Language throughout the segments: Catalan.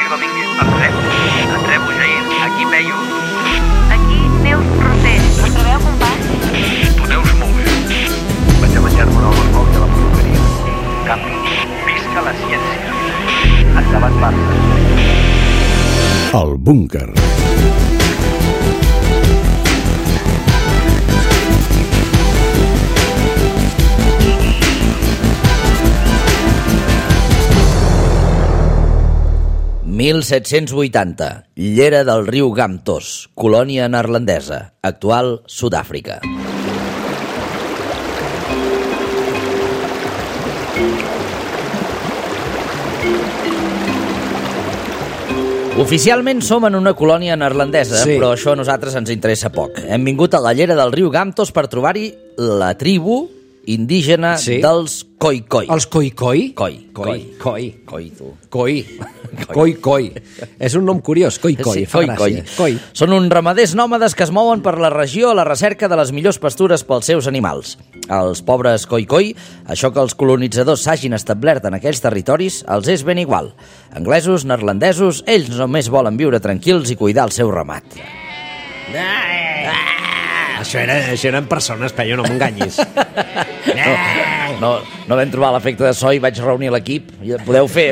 Domínguez. Et rebo, Jair. Aquí Peyu. Aquí Neus Roser. Us trobeu, compàs? Tu Neus molt bé. Vaig a menjar-me una albercoc de la perruqueria. Canvi. Visca la ciència. Endavant, Barça. El búnquer. «1780, llera del riu Gamtos, colònia neerlandesa, actual Sud-àfrica». Oficialment som en una colònia neerlandesa, sí. Però això a nosaltres ens interessa poc. Hem vingut a la llera del riu Gamtos per trobar-hi la tribu indígena dels Khoikhoi. Els Khoikhoi? Khoikhoi. És un nom curiós, Khoikhoi, fa gràcia. Són uns ramaders nòmades que es mouen per la regió a la recerca de les millors pastures pels seus animals. Els pobres Khoikhoi, això que els colonitzadors s'hagin establert en aquells territoris, els és ben igual. Anglesos, neerlandesos, ells només volen viure tranquils i cuidar el seu ramat. Això eren persones, Peyu, no m'enganyis. No vam trobar l'efecte de so i vaig reunir l'equip. Podeu fer...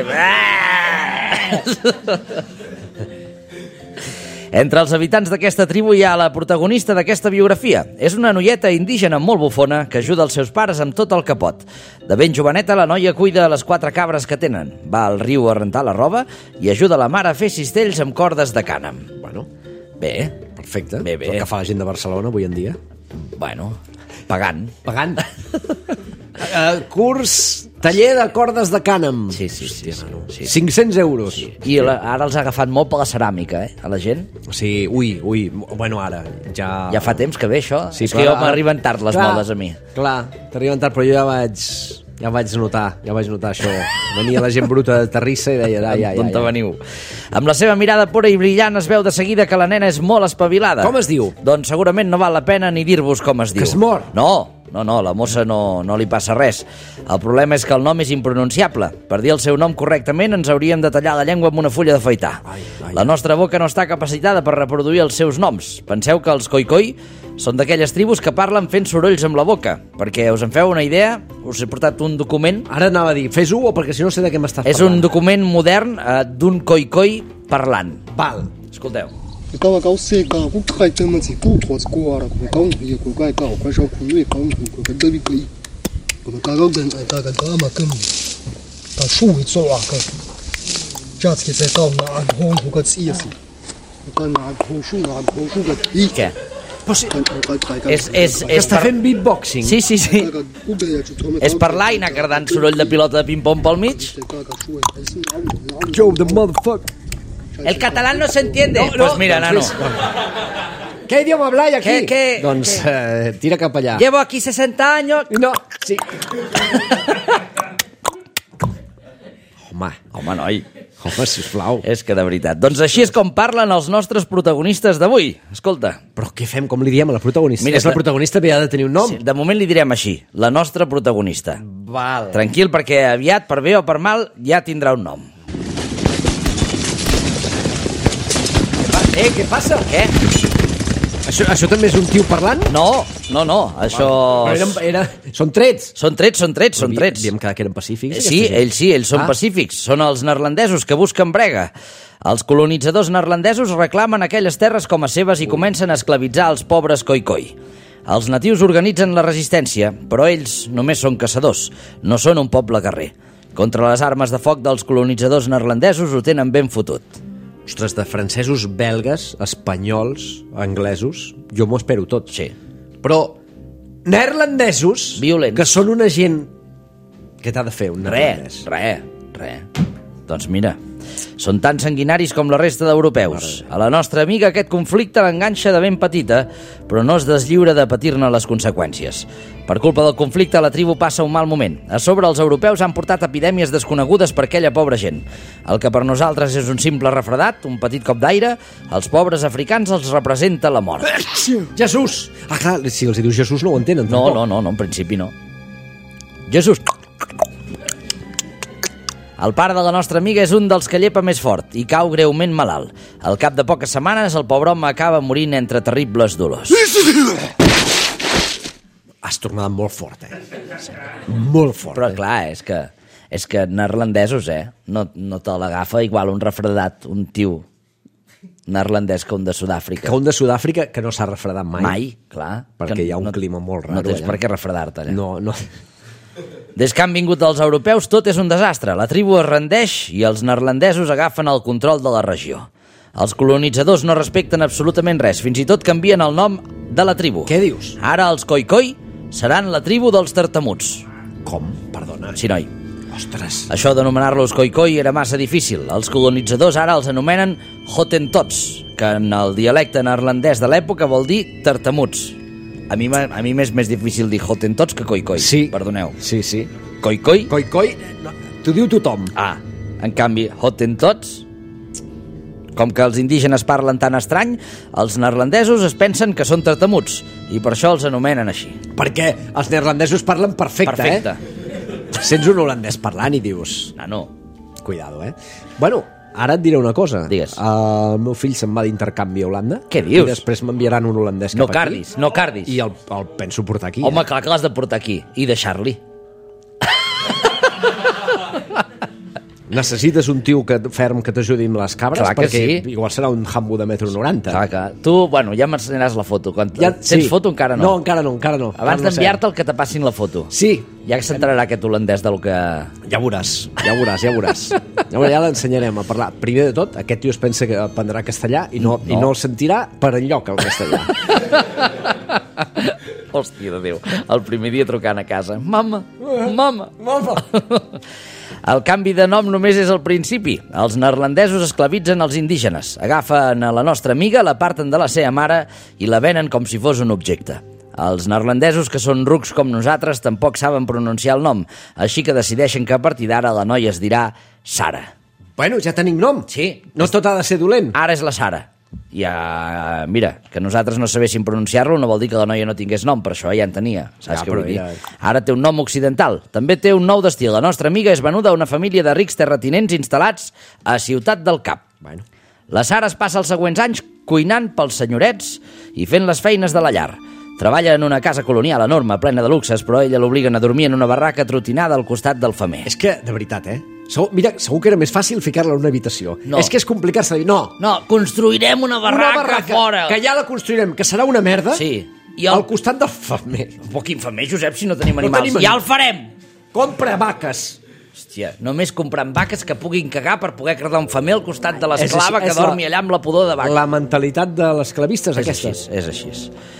Entre els habitants d'aquesta tribu hi ha la protagonista d'aquesta biografia. És una noieta indígena molt bufona que ajuda els seus pares amb tot el que pot. De ben joveneta, la noia cuida les 4 cabres que tenen. Va al riu a rentar la roba i ajuda la mare a fer cistells amb cordes de cànem. Bueno, bé. Perfecte. Bé. El que fa la gent de Barcelona avui en dia. Bueno, pagant. Curs, taller de cordes de cànem. Sí. 500 euros. Sí. I ara els ha agafat molt per la ceràmica, a la gent. Sí, ui. Bueno, ara ja... Ja fa temps que ve això. Sí, és que jo m'arriben tard les modes a mi. Clar, t'arriben tard, però jo ja vaig notar això. Venia la gent bruta de Terrissa i deia... D'on te veniu? Amb la seva mirada pura i brillant es veu de seguida que la nena és molt espavilada. Com es diu? Doncs segurament no val la pena ni dir-vos com es diu. Que es mor? No, la mossa no li passa res. El problema és que el nom és impronunciable. Per dir el seu nom correctament ens hauríem de tallar la llengua amb una fulla d'afaitar. La nostra boca no està capacitada per reproduir els seus noms. Penseu que els Khoikhoi són d'aquelles tribus que parlen fent sorolls amb la boca. Perquè us en feu una idea, us he portat un document... Ara anava a dir, fes-ho o perquè si no sé de què m'estàs parlant. És un document modern d'un Khoikhoi parlant. Val. Escolteu. Què? Està fent beatboxing. Sí. És parlar i anar cardant soroll de pilota de ping-pong pel mig. Joe, the motherfucker. El catalán no se entiende. Pues mira, nano. ¿Qué idioma habláis aquí? ¿Qué? Doncs tira cap allà. Llevo aquí 60 años. No, sí. Home, noi. Home, sisplau. És que de veritat. Doncs així és com parlen els nostres protagonistes d'avui. Escolta. Però què fem? Com li diem a la protagonista? Mira, la protagonista havia de tenir un nom. Sí, de moment li direm així. La nostra protagonista. Val. Tranquil, perquè aviat, per bé o per mal, ja tindrà un nom. Què passa? Què? Això també és un tio parlant? No, això... Són trets. Són trets. Havíem quedat que eren pacífics. Sí, ells són pacífics. Són els neerlandesos que busquen brega. Els colonitzadors neerlandesos reclamen aquelles terres com a seves i comencen a esclavitzar els pobres Khoikhoi. Els natius organitzen la resistència, però ells només són caçadors, no són un poble guerrer. Contra les armes de foc dels colonitzadors neerlandesos ho tenen ben fotut. Ostres, de francesos, belgues, espanyols, anglesos, jo m'ho espero tot. Sí. Però neerlandesos, violents, que són una gent... Què t'ha de fer un neerlandès? Res. Doncs mira, són tan sanguinaris com la resta d'europeus. A la nostra amiga aquest conflicte l'enganxa de ben petita, però no es deslliura de patir-ne les conseqüències. Per culpa del conflicte, la tribu passa un mal moment. A sobre, els europeus han portat epidèmies desconegudes per aquella pobra gent. El que per nosaltres és un simple refredat, un petit cop d'aire, als pobres africans els representa la mort. Jesús! Ah, clar, si els dius Jesús no ho entenen. No, en principi no. Jesús! El pare de la nostra amiga és un dels que llepa més fort i cau greument malalt. Al cap de poques setmanes, el pobre home acaba morint entre terribles dolors. Has tornat molt fort, Molt fort. Però clar, és que neerlandesos, no te l'agafa igual un refredat, un tio neerlandès que un de Sud-àfrica. Que un de Sud-àfrica que no s'ha refredat mai. Mai, clar. Perquè hi ha un clima molt raro. No tens allà. per què refredar-te allà. No. Des que han vingut els europeus tot és un desastre. La tribu es rendeix i els neerlandesos agafen el control de la regió. Els colonitzadors no respecten absolutament res, fins i tot canvien el nom de la tribu. Què dius? Ara els Khoikhoi seran la tribu dels tartamuts. Com? Perdona. Sí, noi. Ostres. Això d'anomenar-los Khoikhoi era massa difícil. Els colonitzadors ara els anomenen Hottentots, que en el dialecte neerlandès de l'època vol dir tartamuts. A mi m'és més difícil dir Hottentots que Khoikhoi. Sí. Perdoneu. Sí. Khoikhoi? Khoikhoi, no, t'ho diu tothom. Ah, en canvi, Hottentots, com que els indígenes parlen tan estrany, els neerlandesos es pensen que són tartamuts i per això els anomenen així. Perquè els neerlandesos parlen perfecte. Sents un holandès parlant i dius... No. Cuidado, Bueno, ara et diré una cosa. Digues. El meu fill se'n va d'intercanvi a Holanda. Què dius? I després m'enviaran un holandès cap aquí. No cardis. I el penso portar aquí. Home, clar que l'has de portar aquí i deixar-li. Necessites un tio ferm que t'ajudi amb les cabres? Clar que perquè sí. Igual serà un jambo de 1,90 m. Clar que... Tu, ja m'ensenyaràs la foto. Tens foto? Encara no. No, encara no. Abans d'enviar-te el que te passin la foto. Sí. Ja s'entrarà aquest holandès del que... Ja veuràs. Ja l'ensenyarem a parlar. Primer de tot, aquest tio es pensa que aprendrà castellà i no el sentirà per enlloc, el castellà. Hòstia de Déu, el primer dia trucant a casa. Mama. El canvi de nom només és el principi. Els neerlandesos esclavitzen els indígenes. Agafen a la nostra amiga, l'aparten de la seva mare i la venen com si fos un objecte. Els neerlandesos, que són rucs com nosaltres, tampoc saben pronunciar el nom, així que decideixen que a partir d'ara la noia es dirà Sara. Bueno, ja tenim nom. Sí. No tot ha de ser dolent. Ara és la Sara. Mira, que nosaltres no sabéssim pronunciar-lo no vol dir que la noia no tingués nom, per això ja en tenia, saps què vull dir? Ara té un nom occidental, també té un nou destí. La nostra amiga és venuda a una família de rics terratinents instal·lats a Ciutat del Cap. Bueno. La Sara es passa els següents anys cuinant pels senyorets i fent les feines de la llar. Treballa en una casa colonial enorme, plena de luxes, però ella l'obliguen a dormir en una barraca trotinada al costat del femer. És que, de veritat, segur que era més fàcil ficar-la en una habitació. No. És que és complicar-se de dir, No, construirem una barraca fora. Que ja la construirem, que serà una merda. Sí. Al costat del femer. Però quin femer, Josep, si no tenim animals? Ja el farem! Compra vaques. Hòstia, només comprant vaques que puguin cagar per poder cardar un femer al costat de l'esclava que dormi allà amb la pudor de vaca. La mentalitat de l'esclavistes, aquesta. És així.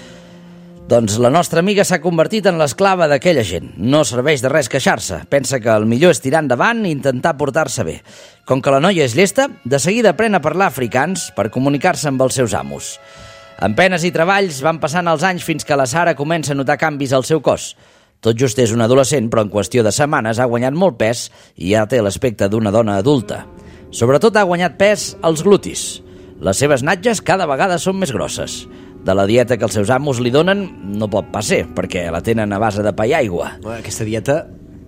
Doncs la nostra amiga s'ha convertit en l'esclava d'aquella gent. No serveix de res queixar-se. Pensa que el millor és tirar endavant i intentar portar-se bé. Com que la noia és llesta, de seguida aprèn a parlar africans per comunicar-se amb els seus amos. Amb penes i treballs van passant els anys fins que la Sara comença a notar canvis al seu cos. Tot just és una adolescent, però en qüestió de setmanes ha guanyat molt pes i ja té l'aspecte d'una dona adulta. Sobretot ha guanyat pes als glutis. Les seves natges cada vegada són més grosses. De la dieta que els seus amos li donen no pot pas ser, perquè la tenen a base de pa i aigua. Aquesta dieta...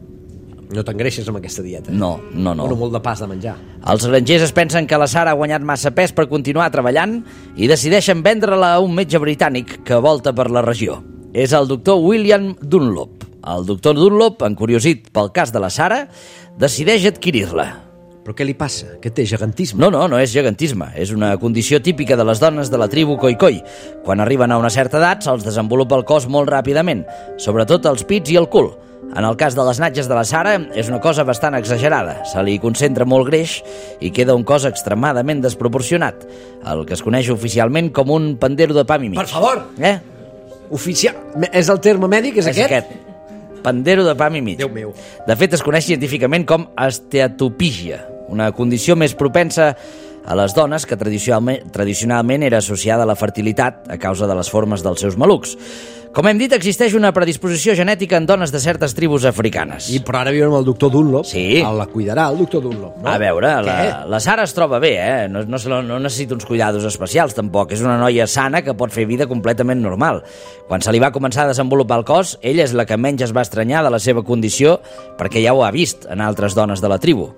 No t'engreixes amb aquesta dieta. No. Bueno, molt de pas de menjar. Els grangers es pensen que la Sara ha guanyat massa pes per continuar treballant i decideixen vendre-la a un metge britànic que volta per la regió. És el doctor William Dunlop. El doctor Dunlop, encuriosit pel cas de la Sara, decideix adquirir-la. Però què li passa? Què té, gegantisme? No és gegantisme. És una condició típica de les dones de la tribu Khoikhoi. Quan arriben a una certa edat, se'ls desenvolupa el cos molt ràpidament, sobretot els pits i el cul. En el cas de les natges de la Sara, és una cosa bastant exagerada. Se li concentra molt greix i queda un cos extremadament desproporcionat, el que es coneix oficialment com un pandero de pam i mig. Per favor! Oficial... És el terme mèdic, és aquest? Pandero de pam i mig. Déu meu. De fet, es coneix científicament com esteatopígia, una condició més propensa a les dones que tradicionalment era associada a la fertilitat a causa de les formes dels seus malucs. Com hem dit, existeix una predisposició genètica en dones de certes tribus africanes. Però ara viurem amb el doctor Dunlop. Sí. La cuidarà el doctor Dunlop, no? A veure, la Sara es troba bé, No necessita uns cuidados especials, tampoc. És una noia sana que pot fer vida completament normal. Quan se li va començar a desenvolupar el cos, ella és la que menys es va estranyar de la seva condició perquè ja ho ha vist en altres dones de la tribu.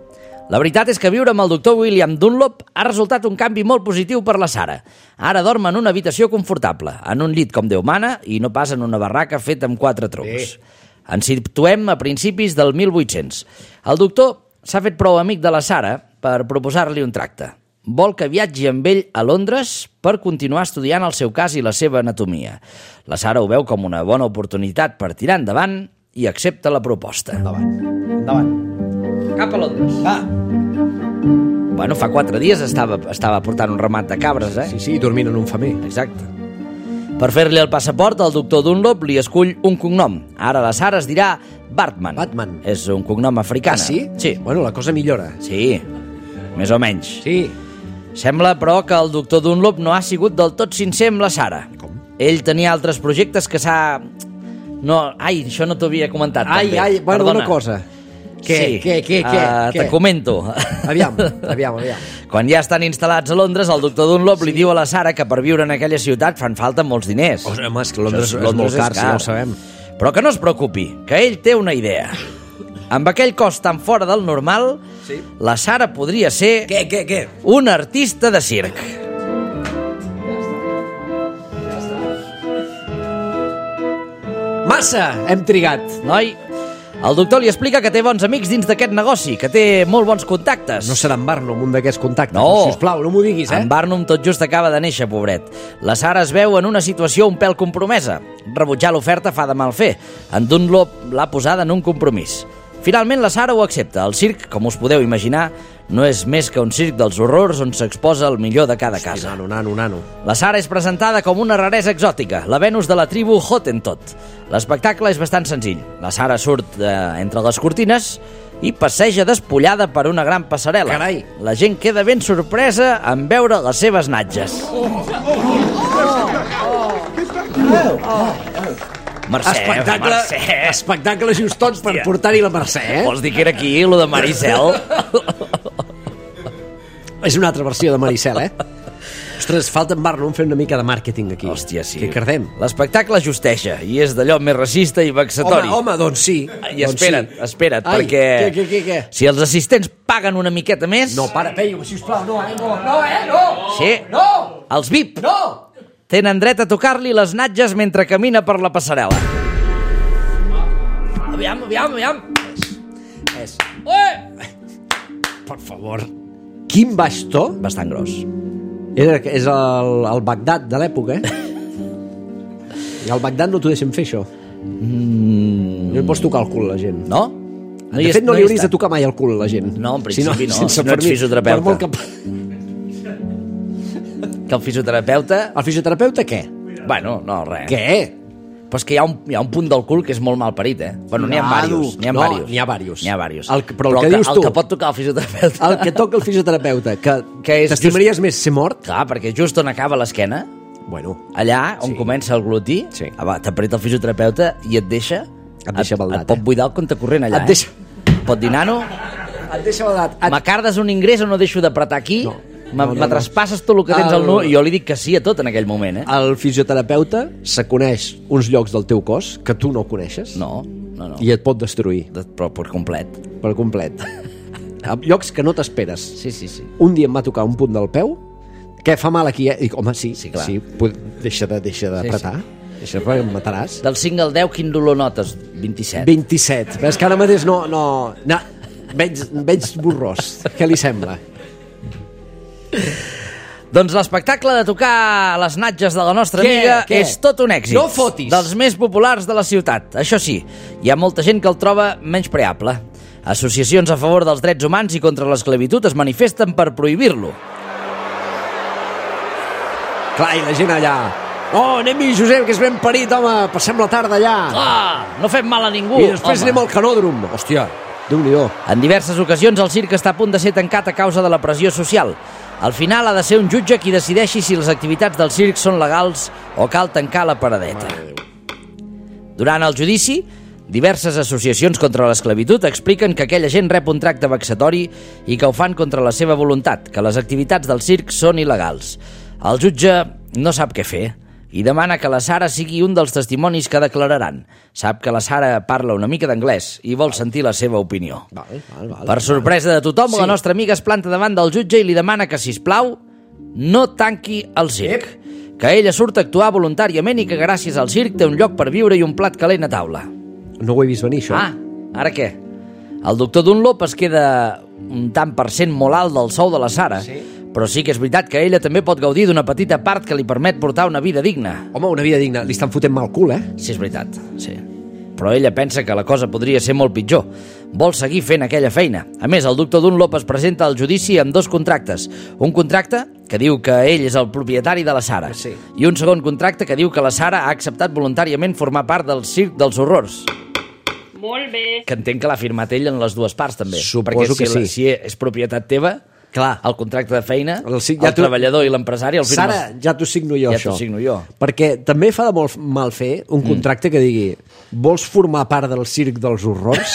La veritat és que viure amb el doctor William Dunlop ha resultat un canvi molt positiu per la Sara. Ara dorm en una habitació confortable, en un llit com Déu mana i no pas en una barraca feta amb 4 troncs. Ens situem a principis del 1800. El doctor s'ha fet prou amic de la Sara per proposar-li un tracte. Vol que viatgi amb ell a Londres per continuar estudiant el seu cas i la seva anatomia. La Sara ho veu com una bona oportunitat per tirar endavant i accepta la proposta. Endavant. Cap a Londres. Va. Bueno, fa 4 dies estava portant un ramat de cabres, eh? Sí, dormint en un femer. Exacte. Per fer-li el passaport, el doctor Dunlop li escull un cognom. Ara la Sara es dirà Batman. Batman. És un cognom africà. Ah, sí? Sí. Bueno, la cosa millora. Sí, més o menys. Sí. Sembla, però, que el doctor Dunlop no ha sigut del tot sincer amb la Sara. Com? Ell tenia altres projectes que s'ha... No, ai, això no t'ho havia comentat. Ai, també. bueno, Perdona. una cosa. Què? Te comento. Aviam. Quan ja estan instal·lats a Londres, el doctor Dunlop li diu a la Sara que per viure en aquella ciutat fan falta molts diners. Home, és que Londres és molt car, ja ho sabem. Però que no es preocupi, que ell té una idea. Amb aquell cos tan fora del normal, la Sara podria ser... Què? Un artista de circ. Massa! Hem trigat. Noi, el doctor li explica que té bons amics dins d'aquest negoci, que té molt bons contactes. No serà en Barnum, un d'aquests contactes. No. Sisplau, no m'ho diguis, En Barnum tot just acaba de néixer, pobret. La Sara es veu en una situació un pèl compromesa. Rebutjar l'oferta fa de mal fer. En Dunlop l'ha posada en un compromís. Finalment, la Sara ho accepta. El circ, com us podeu imaginar, no és més que un circ dels horrors on s'exposa el millor de cada casa. Nano. La Sara és presentada com una raresa exòtica, la Venus de la tribu Hottentot. L'espectacle és bastant senzill. La Sara surt entre les cortines i passeja despullada per una gran passarel·la. Carai! La gent queda ben sorpresa en veure les seves natges. Mercè. Espectacle justot per portar-hi la Mercè, eh? Vols dir que era aquí, lo de Maricel? És una altra versió de Maricel, eh? Ostres, falta en Barnum fer una mica de màrqueting aquí. Hòstia, sí. Que cardem. L'espectacle justeja i és d'allò més racista i vexatori. Home, doncs sí. I espera't, Ai, perquè... Què? Si els assistents paguen una miqueta més... No, para, Peyu, sisplau, no! Sí. No! Els VIP No! tenen dret a tocar-li les natges mentre camina per la passarel·la. Aviam. És. Per favor. Quin baix to? Bastant gros. És el Bagdad de l'època, eh? I al Bagdad no t'ho deixen fer, això. No li pots tocar el cul a la gent. No? De fet, no li hauries de tocar mai el cul a la gent. No, en principi no. Si no ets fisioterapeuta. Per molt que... Que el fisioterapeuta... El fisioterapeuta què? Bueno, no, res. Què? Però és que hi ha un punt del cul que és molt mal parit, eh? Bueno, n'hi ha diversos. N'hi ha diversos. Però el que dius tu... El que pot tocar el fisioterapeuta... El que toca el fisioterapeuta, que és t'estimaries més ser mort? Clar, perquè just on acaba l'esquena, Bueno, allà on comença el glutí, t'apreta el fisioterapeuta i et deixa... Et deixa baldat, et pot buidar el compte corrent allà, Et deixa- Pot dir, nano, et deixa baldat. m'acardes un ingrés o no deixo d'apretar aquí? No. Me traspasses tot el que tens al nu i jo li dic que sí a tot en aquell moment, eh? El fisioterapeuta se coneix uns llocs del teu cos que tu no coneixes No. i et pot destruir Però per complet. per complet. A llocs que no t'esperes. Sí. Un dia em va tocar un punt del peu que fa mal aquí, eh? I dic, home, sí, clar. deixa d'apretar. Deixa perquè em mataràs. Del 5 al 10, quin dolor notes? 27. 27. Ves que ara mateix no veig borrós. Què li sembla? Doncs l'espectacle de tocar les natges de la nostra amiga és tot un èxit. No fotis. Dels més populars de la ciutat. Això sí, hi ha molta gent que el troba menyspreable. Associacions a favor dels drets humans i contra l'esclavitud es manifesten per prohibir-lo. Clar, i la gent allà... Oh, anem-hi, Josep, que és ben parit, home. Passem la tarda allà. No fem mal a ningú. I després anem al canòdrom. Hòstia, Déu-n'hi-do. En diverses ocasions el circ està a punt de ser tancat a causa de la pressió social. Al final ha de ser un jutge qui decideixi si les activitats del circ són legals o cal tancar la paradeta. Durant el judici, diverses associacions contra l'esclavitud expliquen que aquella gent rep un tracte vexatori i que ho fan contra la seva voluntat, que les activitats del circ són il·legals. El jutge no sap què fer. i demana que la Sara sigui un dels testimonis que declararan. Sap que la Sara parla una mica d'anglès i vol sentir la seva opinió. Val. Per sorpresa de tothom, la nostra amiga es planta davant del jutge i li demana que, sisplau, no tanqui el circ. Que ella surt a actuar voluntàriament i que gràcies al circ té un lloc per viure i un plat calent a taula. No ho he vist venir, això. Ara què? El doctor Dunlop es queda un tant per cent molt alt del sou de la Sara, però sí que és veritat que ella també pot gaudir d'una petita part que li permet portar una vida digna. Home, una vida digna. Li estan fotent mal cul, Sí, és veritat, sí. Però ella pensa que la cosa podria ser molt pitjor. Vol seguir fent aquella feina. A més, el doctor Dunlop es presenta al judici amb 2 contractes. Un contracte que diu que ell és el propietari de la Sara. Sí. I un segon contracte que diu que la Sara ha acceptat voluntàriament formar part del circ dels horrors. Molt bé. Que entenc que l'ha firmat ell en les dues parts, també. Suposo que sí. Si és propietat teva, clar, el contracte de feina, el treballador i l'empresari el firmes. Sara, ja t'ho signo jo, això. Ja t'ho signo jo. Perquè també fa de molt mal fer un contracte que digui vols formar part del circ dels horrors?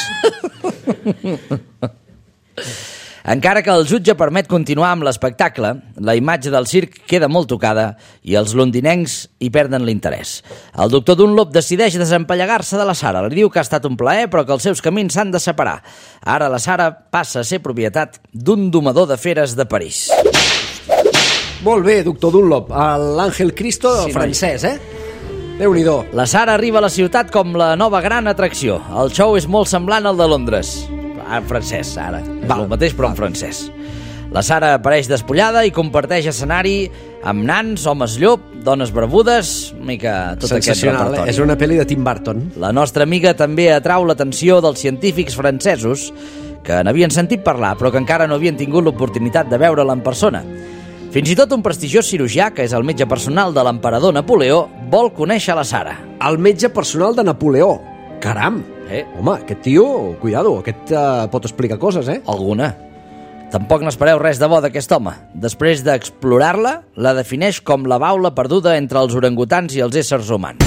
Encara que el jutge permet continuar amb l'espectacle, la imatge del circ queda molt tocada i els londinencs hi perden l'interès. El doctor Dunlop decideix desempallegar-se de la Sara. Li diu que ha estat un plaer, però que els seus camins s'han de separar. Ara la Sara passa a ser propietat d'un domador de feres de París. Molt bé, doctor Dunlop. L'Àngel Cristo francès, Déu-n'hi-do. La Sara arriba a la ciutat com la nova gran atracció. El show és molt semblant al de Londres. En francès, ara. El mateix, però en francès. La Sara apareix despullada i comparteix escenari amb nans, homes llop, dones barbudes, una mica tot aquest repertori. És una pel·li de Tim Burton. La nostra amiga també atrau l'atenció dels científics francesos que n'havien sentit parlar, però que encara no havien tingut l'oportunitat de veure'la en persona. Fins i tot un prestigiós cirurgià, que és el metge personal de l'emperador Napoleó, vol conèixer la Sara. El metge personal de Napoleó. Caram! Home, aquest tio, cuidado, aquest pot explicar coses, Alguna. Tampoc n'espereu res de bo d'aquest home. Després d'explorar-la, la defineix com la baula perduda entre els orangutans i els éssers humans.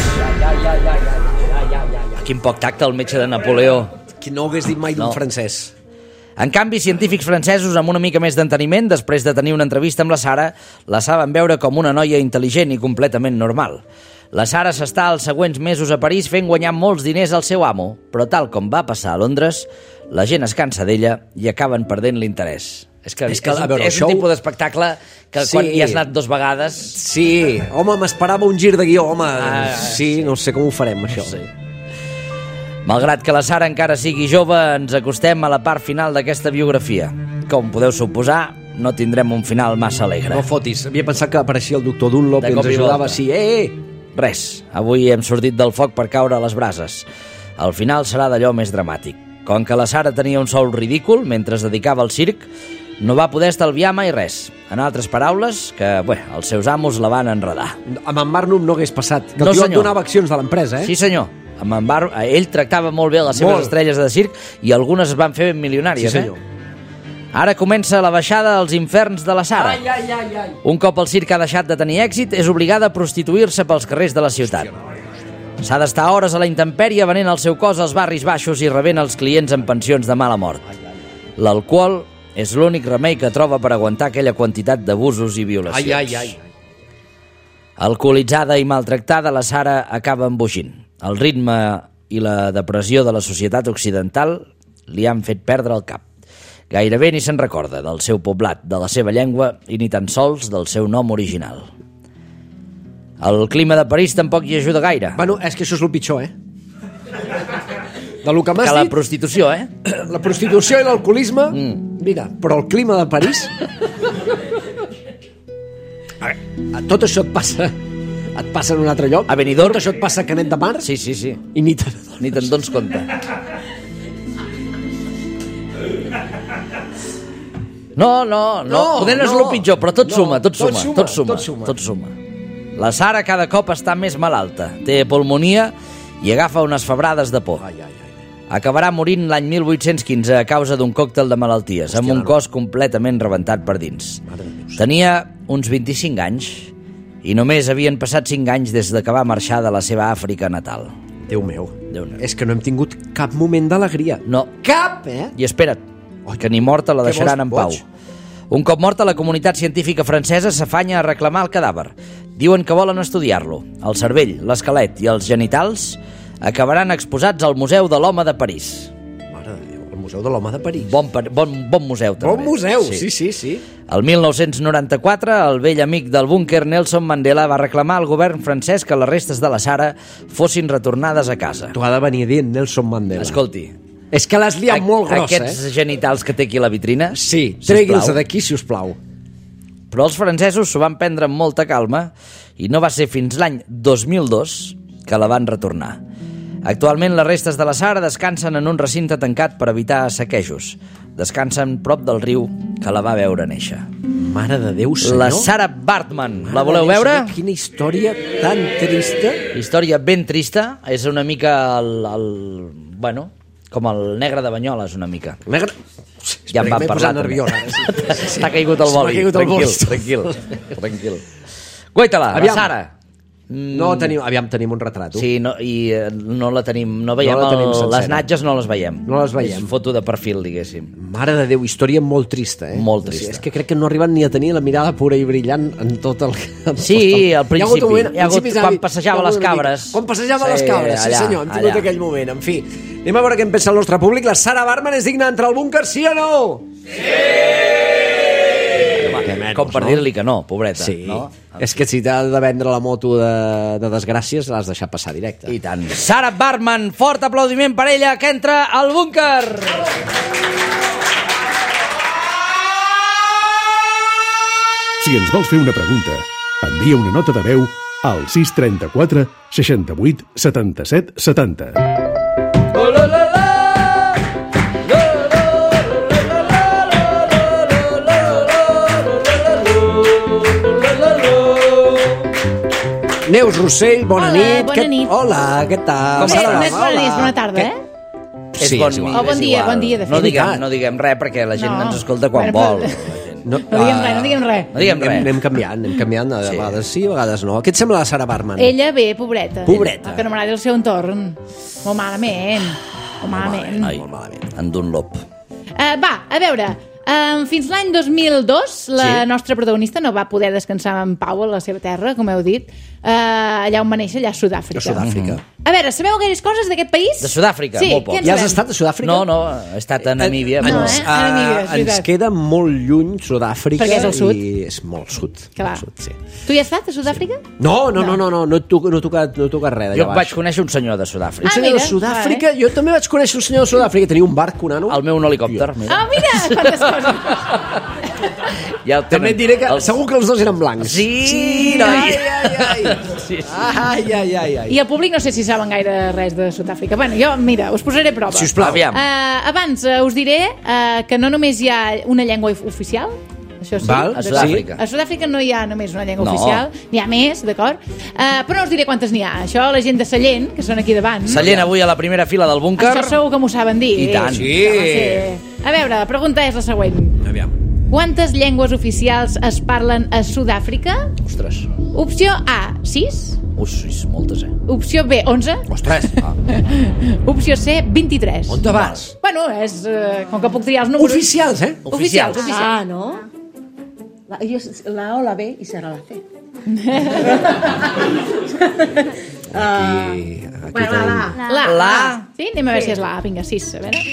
Quin poc tacte el metge de Napoleó. Qui no ho hagués dit mai d'un francès. En canvi, científics francesos amb una mica més d'enteniment, després de tenir una entrevista amb la Sara, la saben veure com una noia intel·ligent i completament normal. La Sara s'està els següents mesos a París fent guanyar molts diners al seu amo, però tal com va passar a Londres, la gent es cansa d'ella i acaben perdent l'interès. És un tipus d'espectacle que quan hi has anat 2 vegades... Sí, home, m'esperava un gir de guió, home. Sí, no sé com ho farem, això. No sé. Malgrat que la Sara encara sigui jove, ens acostem a la part final d'aquesta biografia. Com podeu suposar, no tindrem un final massa alegre. No fotis, havia pensat que apareixia el doctor Dunlop i ens ajudava així. Res, avui hem sortit del foc per caure a les brases. El final serà d'allò més dramàtic. Com que la Sara tenia un sou ridícul mentre es dedicava al circ, no va poder estalviar mai res. En altres paraules, que els seus amos la van enredar. Amb en Barnum no hagués passat, que el tio et donava accions de l'empresa, Sí, senyor. Amb en Barnum, ell tractava molt bé les seves estrelles de circ i algunes es van fer ben milionàries, Sí, senyor. Ara comença la baixada als inferns de la Sara. Un cop el circ ha deixat de tenir èxit, és obligada a prostituir-se pels carrers de la ciutat. S'ha d'estar hores a la intempèrie venent el seu cos als barris baixos i rebent els clients en pensions de mala mort. L'alcohol és l'únic remei que troba per aguantar aquella quantitat d'abusos i violacions. Alcoholitzada i maltractada, la Sara acaba embogint. El ritme i la depressió de la societat occidental li han fet perdre el cap. Gairebé ni se'n recorda del seu poblat, de la seva llengua i ni tan sols del seu nom original. El clima de París tampoc hi ajuda gaire. Bueno, és que això és el pitjor, De lo que m'has dit... Que la dit, prostitució, La prostitució i l'alcoholisme, mira, però el clima de París... Tot això et passa en un altre lloc? A Benidorm? Tot això et passa a Canet de Mar? Sí. I ni te'n dones compte. No, poder no és el pitjor, però tot suma. La Sara cada cop està més malalta, té pulmonia i agafa unes febrades de por. Acabarà morint l'any 1815 a causa d'un còctel de malalties, amb un cos completament rebentat per dins. Tenia uns 25 anys i només havien passat 5 anys des que va marxar de la seva Àfrica natal. Déu meu, és que no hem tingut cap moment d'alegria. No. Cap, I espera't, que ni morta la deixaran en pau. Un cop morta, la comunitat científica francesa s'afanya a reclamar el cadàver. Diuen que volen estudiar-lo. El cervell, l'esquelet i els genitals acabaran exposats al Museu de l'Home de París. Mare de Déu, el Museu de l'Home de París. Bon museu, també. Bon museu, sí. El 1994, el vell amic del búnquer Nelson Mandela va reclamar al govern francès que les restes de la Sara fossin retornades a casa. T'ho ha de venir dient Nelson Mandela. Escolti, és que l'has liat molt grossa, aquests genitals que té aquí a la vitrina... Sí, tregui'ls d'aquí, si us plau. Però els francesos s'ho van prendre amb molta calma i no va ser fins l'any 2002 que la van retornar. Actualment les restes de la Sara descansen en un recinte tancat per evitar saquejos. Descansen prop del riu que la va veure néixer. Mare de Déu, senyor. La Sarah Baartman. La voleu veure? Senyor, quina història tan trista. Història ben trista. És una mica bueno, com el negre de Banyoles, una mica. Negre... Ja em van parlar. T'ha caigut el boli. Tranquil. Guaita-la, la Sara. No tenim un retrat. Sí, no la tenim, no veiem les natges, no les veiem. No les veiem. És foto de perfil, diguéssim. Mare de Déu, història molt trista, Molt trista. És que crec que no arriben ni a tenir la mirada pura i brillant en tot el... Sí, al principi, quan passejava les cabres. Quan passejava les cabres, sí senyor, hem tingut aquell moment. En fi, anem a veure què en pensa el nostre públic. La Sarah Baartman és digna d'entrar al búnquer, sí o no? Sí! Com per dir-li que no, pobreta. Sí, no? És que si t'ha de vendre la moto de desgràcies l'has deixat passar directe. I tant. Sarah Baartman, fort aplaudiment per ella, que entra al búnquer. Si ens vols fer una pregunta, envia una nota de veu al 634 68 77 70. Neus Rossell, bona nit. Bona nit. Hola, què tal? No és bona nit, és bona tarda, Sí, bon dia, de fet. No diguem res perquè la gent ens escolta quan vol. No diguem res. Anem canviant, a vegades sí, a vegades no. Què et sembla la Sarah Baartman? Ella bé, pobreta. Que no m'agrada el seu entorn. Molt malament. Molt malament. En Dunlop. Va, a veure... fins l'any 2002 la nostra protagonista no va poder descansar en pau a la seva terra, com heu dit, allà on va néixer, allà a Sud-àfrica. A veure, sabeu gaires coses d'aquest país? De Sud-àfrica, molt poc. Ja has estat a Sud-àfrica? No, he estat a Namíbia. Ens queda molt lluny Sud-àfrica. Perquè és al sud. I és molt sud. Clar. Tu hi has estat a Sud-àfrica? No he tocat res d'allà baix. Jo vaig conèixer un senyor de Sud-àfrica. Un senyor de Sud-àfrica? Jo també vaig conèixer un senyor de Sud-àfrica. Tenia un barco, nano. El meu un helicòpter. Ah, mira, quantes coses. També et diré que segur que els dos eren blancs. Sí, noi. Ai. I el públic no sé si saben gaire res de Sud-àfrica. Bueno, jo, mira, us posaré a prova. Sisplau. Abans us diré que no només hi ha una llengua oficial, això sí. Val, a Sud-àfrica. A Sud-àfrica no hi ha només una llengua oficial, n'hi ha més, d'acord? Però no us diré quantes n'hi ha. Això la gent de Sallent, que són aquí davant. Sallent avui a la primera fila del búnquer. Això segur que m'ho saben dir. I tant. Sí. A veure, la pregunta és la següent. Aviam. Quantes llengües oficials es parlen a Sud-àfrica? Ostres. Opció A, 6. És moltes, Opció B, 11. Ostres. Opció C, 23. On te vas? Bueno, és com que puc triar els números. Oficials, eh? Oficials. Ah, no? La O, la B i serà la C. Aquí tenim... La. Sí, anem a veure si és la A. Vinga, 6, a veure.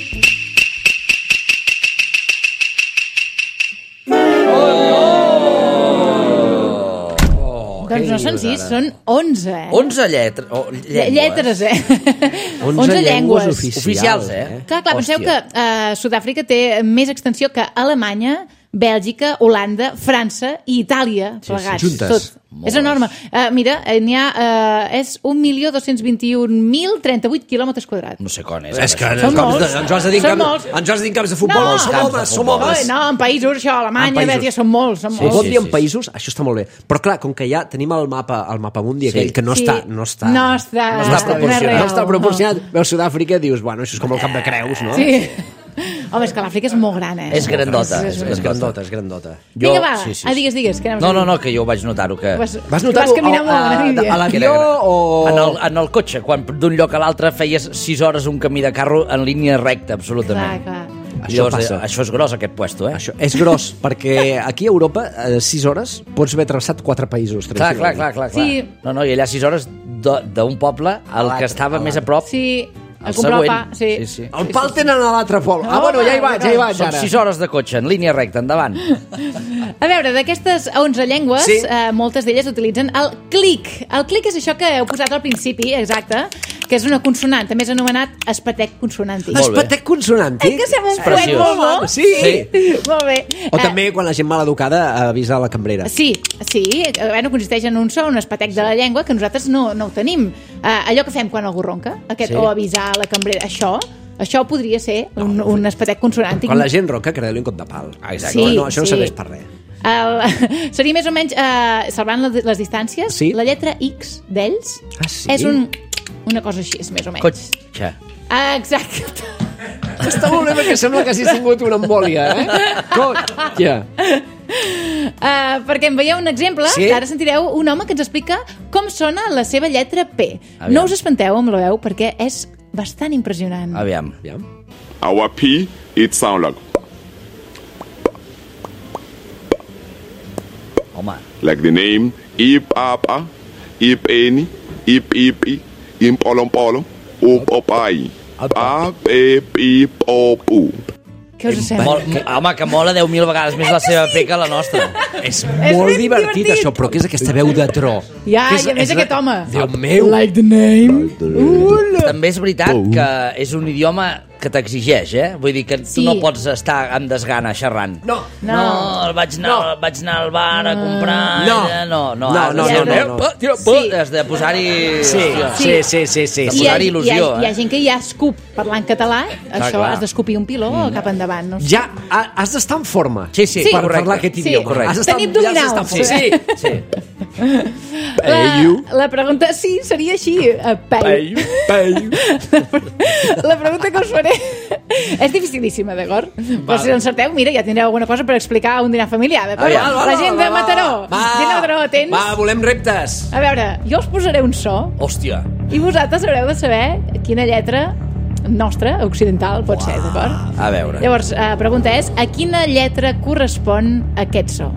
Doncs no són 6, són 11. 11 lletres. Lletres, 11 llengües oficials, Clar, penseu que Sud-àfrica té més extensió que Alemanya, Bèlgica, Holanda, França i Itàlia, plegats. juntes. Tot. És enorme. Mira, n'hi ha... és 1.221.038 quilòmetres quadrats. No sé quan és. És que Són molts. ens has de dir Són molts. camps de futbol. No. Som homes. No, en països, això, Alemanya, Bèlgica, són molts. Un bon dia en països, això està molt bé. Però clar, com que ja tenim el mapa mundi aquell, que no està proporcionat. Veus Sud-àfrica, dius, bueno, això és com el Cap de Creus, no? Sí. Home, és que l'Àfrica és molt gran, És grandota. És grandota. Vinga, va, digues. No, que jo ho vaig notar-ho. Vas notar-ho a l'avió o... En el cotxe, quan d'un lloc a l'altre feies 6 hores un camí de carro en línia recta, absolutament. Clar. Llavors, això és gros, aquest puesto, Això és gros, perquè aquí a Europa, 6 hores, pots haver travessat 4 països. Clar. Sí. No, i allà 6 hores d'un poble al que estava més a prop. Sí, a El comprar el següent. pa. Sí. Sí. El pal tenen a l'altre poble. Bueno, ja hi vaig Són ara. 6 hores de cotxe, en línia recta, endavant. A veure, d'aquestes 11 llengües, Sí. moltes d'elles utilitzen el clic. El clic és això que heu posat al principi, exacte, que és una consonant, també és anomenat espatec consonàntic. Molt bé. Espatec consonàntic. Que sembla un Preciós. poet molt bo. Sí. Molt bé. O també quan la gent mal educada avisa la cambrera. Sí. Bueno, consisteix en un so, un espatec de la llengua, que nosaltres no ho tenim. Allò que fem quan algú ronca, o avisar la cambrera, això podria ser un espatec consonàntic. Quan la gent ronca, creu-li un cop de pal. Exacte. Sí, No, això no sí. serveix per res. Seria més o menys, salvant les distàncies, Sí. la lletra X d'ells Sí? és una cosa així, més o menys. Cotxe. Exacte. Està molt bé perquè sembla que hagis tingut una embòlia, Cotxe. Perquè em veieu un exemple, Sí? ara sentireu un home que ens explica com sona la seva lletra P. Aviam. No us espanteu amb la veu, perquè és bastant impressionant. Aviam. Our P, it sound like Home. like the name Ip Apa, Ip Eni, Ip Ipi, Imp Olompolo, Up Opai, A P Ip Op U. Què us sembla? Home, que mola 10.000 vegades més la seva P que la nostra. És ben molt divertit, divertit. això, però què és aquesta veu de tro? Ja, Què és- i a més és aquest home. Déu meu. Like the name. També és veritat que és un idioma que t'exigeix, Vull dir que tu Sí. no pots estar amb desgana xerrant. No. Vaig anar al bar a comprar... No. No. Sí. Has de posar-hi... Sí. De I posar-hi il·lusió, hi ha gent que ja escup parlant català, això clar. has d'escupir un piló cap endavant. No sé. Ja has d'estar en forma. Sí, Sí. Per correcte. parlar aquest Sí. idioma. Correcte. Has d'estar- Tenir ja has d'estar en abdominals. forma. Sí. La pregunta, sí, seria així. La pregunta que us faré és dificilíssima, d'acord? Però si l'encerteu, mira, ja tindreu alguna cosa per explicar un dinar familiar, d'acord? La gent de Mataró. Gent de Mataró, atents? Va, volem reptes. A veure, jo us posaré un so Hòstia. i vosaltres haureu de saber quina lletra nostra, occidental, pot ser, d'acord? A veure. Llavors, pregunta és, a quina lletra correspon aquest so?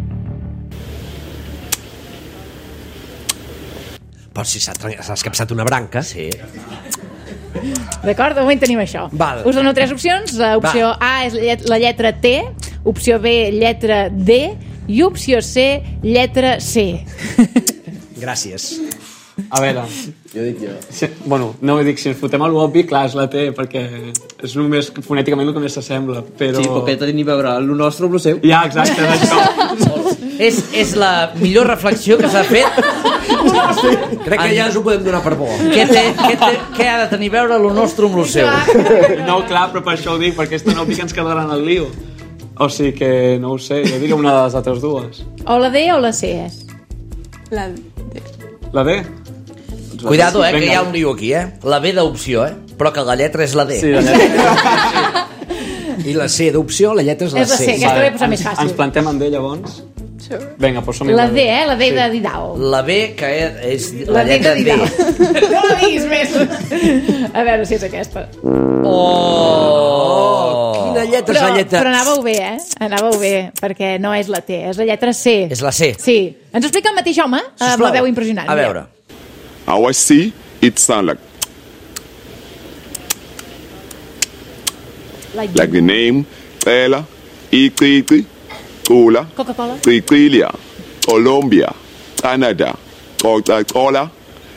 Però si s'ha escapçat una branca... Sí. D'acord? De moment tenim això. Val. Us dono 3 opcions. L'opció A és la lletra T, opció B, lletra D, i opció C, lletra C. Gràcies. A veure... Jo dic jo. Bueno, no ho dic, si ens fotem a l'obvi, clar, és la T, perquè és només fonèticament el que més s'assembla, però... Sí, però que té ni a veure el nostre amb el seu. Ja, exacte, és això. És la millor reflexió que s'ha fet. Crec que ja ens ho podem donar per bo. Què ha de tenir a veure lo nostre amb lo seu? No, clar, però per això ho dic, perquè és tan obvi que ens quedarà en el lío. O sigui que, no ho sé, jo diria una de les altres dues. O la D o la C és? La... La D? Cuidado, que Vinga. hi ha un lío aquí, La B d'opció, Però que la lletra és la D. Sí, la lletra. I la C d'opció, la lletra és la És la C, aquesta Vale, l'he posat més fàcil. Ens plantem en D, llavors? Vinga, doncs som-hi. La D, la D de Didao. La B, que és La la D de lletra D. Didao. No la diguis més. A veure si és aquesta. Oh! Quina lletra és la lletra? Però anàveu bé, Anàveu bé, perquè no és la T, és la lletra C. És la C. Sí. Ens ho explica el mateix home, amb Sisplau. la veu impressionant. A veure. Our C, it sound like Like the name Ela, Iqiti, Tula, Coca-Cola. Triquilia, Colombia, Canada, Coca-Cola,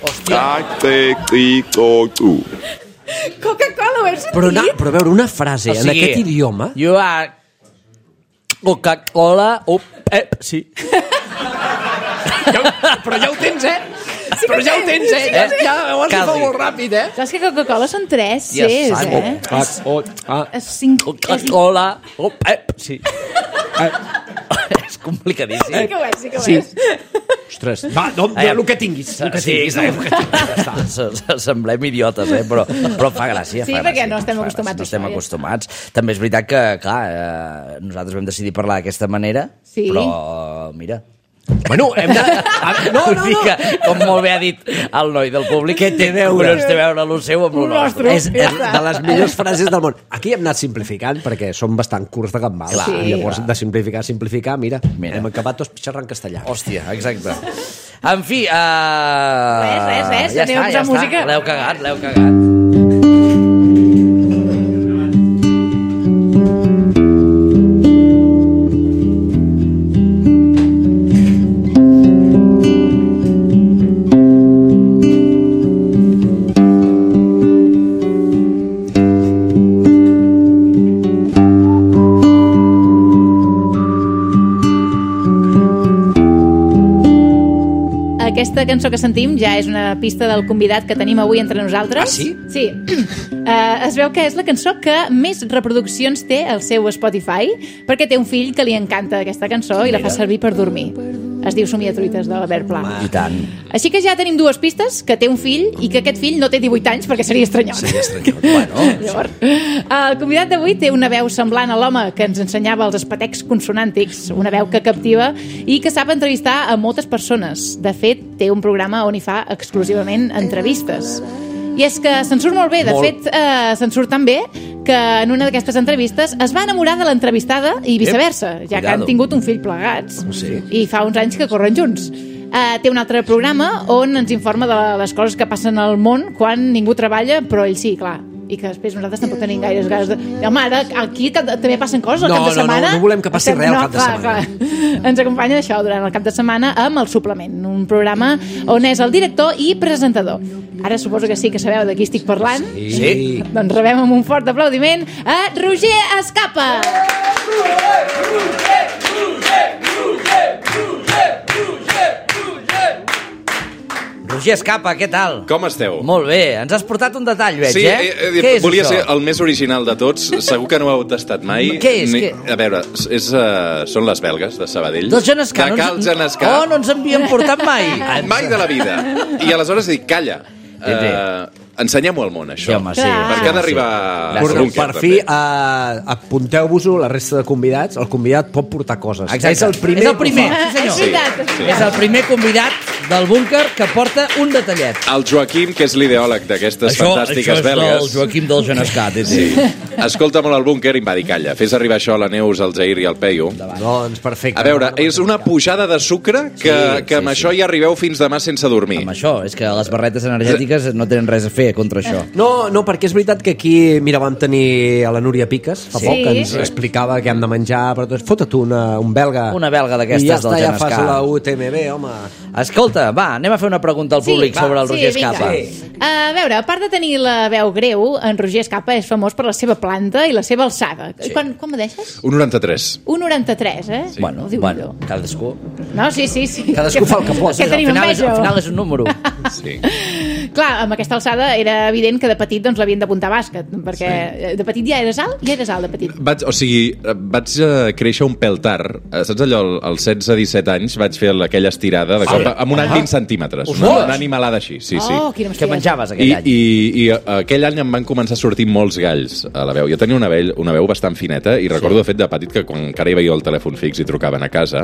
Coca-Cola. Coca-Cola, ho heu Però, sentit? però a veure, una frase en aquest idioma... You are Coca-Cola... sí. Però ja ho tens, Però ja ho tens, Ja ho has de fer molt ràpid, Saps que Coca-Cola són 3 Dios Cs, santo. És 5... Coca-Cola... sí. És complicadíssim. Sí que ho és, sí que ho és. Ostres, va, no, el que tinguis. El que tinguis, Semblem idiotes, però fa gràcia. Sí, fa perquè gràcia, no estem fa acostumats gràcia, No a estem això, ja acostumats. També és veritat que, clar, nosaltres vam decidir parlar d'aquesta manera, Sí. però, mira, Bueno, hem de... No. Com molt bé ha dit el noi del públic, què té a veure? Collons té a veure el seu amb el nostre. És de les millors frases del món. Aquí hem anat simplificant perquè som bastant curts de gambal. Sí, i llavors, de simplificar, mira, hem acabat tots xerrant castellà. Hòstia, exacte. En fi, Res, ja anem a posar música. L'heu cagat. Aquesta cançó que sentim ja és una pista del convidat que tenim avui entre nosaltres. Ah, sí? Sí. Es veu que és la cançó que més reproduccions té al seu Spotify, perquè té un fill que li encanta aquesta cançó i la fa servir per dormir. Es diu Somiatruites, de l'Albert Pla. I tant. Així que ja tenim dues pistes, que té un fill i que aquest fill no té 18 anys perquè seria estranyot. Bueno. Llavors, el convidat d'avui té una veu semblant a l'home que ens ensenyava els espetecs consonàntics, una veu que captiva i que sap entrevistar a moltes persones. De fet, té un programa on hi fa exclusivament entrevistes. I és que se'n surt molt bé. De fet, se'n surt tan bé que en una d'aquestes entrevistes es va enamorar de l'entrevistada i viceversa, ja que han tingut un fill plegats. Sí. I fa uns anys que corren junts. Té un altre programa on ens informa de les coses que passen al món quan ningú treballa, però ell sí, clar. I que després nosaltres tampoc tenim gaires ganes de... Home, ara aquí també passen coses al cap de setmana. No volem que passi res al cap de setmana. Clar. Ens acompanya això durant el cap de setmana amb El Suplement, un programa on és el director i presentador. Ara suposo que sí que sabeu de qui estic parlant. Sí. Doncs rebem amb un fort aplaudiment a Roger Escapa. Roger Escapa, què tal? Com esteu? Molt bé, ens has portat un detall, veig, sí, Què és volia això? ser el més original de tots. Segur que no ho heu tastat mai. Què és? A veure, són les belgues de Sabadell. Del Genescà. De Cal Genescà. Oh, no ens havien portat mai. Mai de la vida. I aleshores dic, calla. Ensenyem-ho al món, això. Sí, home, sí. Perquè ha d'arribar al búnquer. Per fi, apunteu-vos-ho, la resta de convidats. El convidat pot portar coses. Exacte. És el primer. És el primer, sí senyor. És veritat. Sí. És el primer convidat del búnquer que porta un detallet. El Joaquim, que és l'ideòleg d'aquestes fantàstiques belgues. Això és del Joaquim del Genescà. Sí. Escolta molt el búnquer i em va dir, calla, fes arribar això a la Neus, al Jair i al Peyu. Doncs perfecte. A veure, és una pujada de sucre que amb això ja arribeu fins demà sense dormir. Amb això, és que les barretes energètiques no tenen res a fer contra això. No, perquè és veritat que aquí, mira, vam tenir a la Núria Piques fa poc, que ens explicava què hem de menjar, però fota't un belga. Una belga d'aquestes del Genescà. I ja està, ja fas la UTMB, home. Escolta, va, anem a fer una pregunta al públic sobre el Roger Escapa. A veure, a part de tenir la veu greu, en Roger Escapa és famós per la seva planta i la seva alçada. Sí. Quan me deixes? 1,93. 1,93, eh? Sí. Bueno, cadascú. No, sí. Cadascú fa el que pot. Que tenim enveja. Al final és un número. Sí. Clar, amb aquesta alçada era evident que de petit doncs, l'havien d'apuntar a bàsquet, perquè de petit ja eres alt? Ja eres alt de petit. Vaig créixer un pèl tard. Saps allò, als 16-17 anys vaig fer aquella estirada de cop, amb un any 20 centímetres. Una animalada així, sí. Quina Què menjaves aquell any? I aquell any em van començar a sortir molts galls a la veu. Jo tenia una veu bastant fineta i recordo, de fet, de petit, que quan encara hi veia el telèfon fix i trucaven a casa...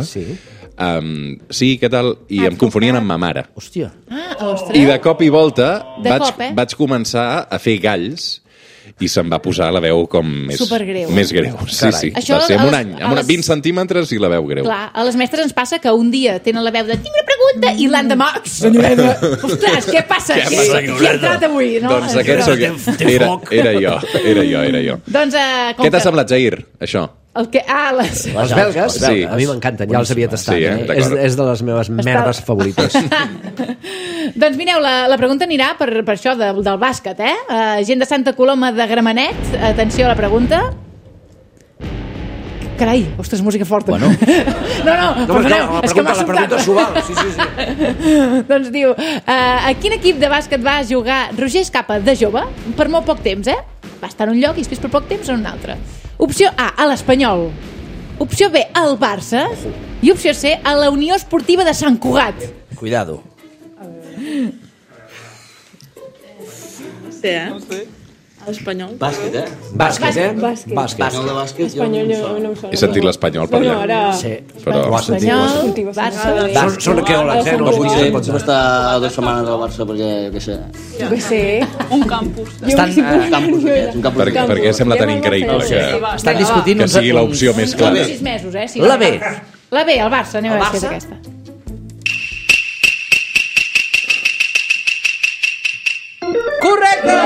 Sí, què tal? I em confonien amb ma mare. Hòstia. Ostres. I de cop i volta vaig començar a fer galls i se'm va posar la veu com més supergreu. Més greu. Sí. Això, va ser en un any, amb 20 centímetres i la veu greu. Clar, a les mestres ens passa que un dia tenen la veu de tinc una pregunta i l'endemà, senyoreta, ostres, què passa? Qui ha entrat avui? No? Doncs aquest era jo. Doncs, què t'ha semblat, Jair, això? Les belgues? Sí. A mi m'encanten, ja els havia tastat. És de les meves merdes favorites. Doncs mireu, la pregunta anirà per això del bàsquet, gent de Santa Coloma de Gramenet, atenció a la pregunta. Carai, ostres, música forta. Bueno. No, la pregunta s'ho val. Sí. Doncs diu, a quin equip de bàsquet va jugar Roger Escapa de jove? Per molt poc temps, Va estar en un lloc i després per poc temps en un altre. Opció A, a l'Espanyol. Opció B, al Barça. I opció C, a la Unió Esportiva de Sant Cugat. Cuidado. No sé. Espanyol. Bàsquet. Espanyol de bàsquet. Espanyol no ho sona. He sentit l'espanyol per allà. Ara... Sí. Però... Espanyol, Barça... Són arqueòlegs, no potser estar 2 setmanes al Barça perquè, jo què sé... Un campus. Per què sembla tan increïble que... Estan discutint... Que sigui l'opció més clara. 6 mesos, eh? La B. La B, el Barça, anem a veure si és aquesta. Correcte!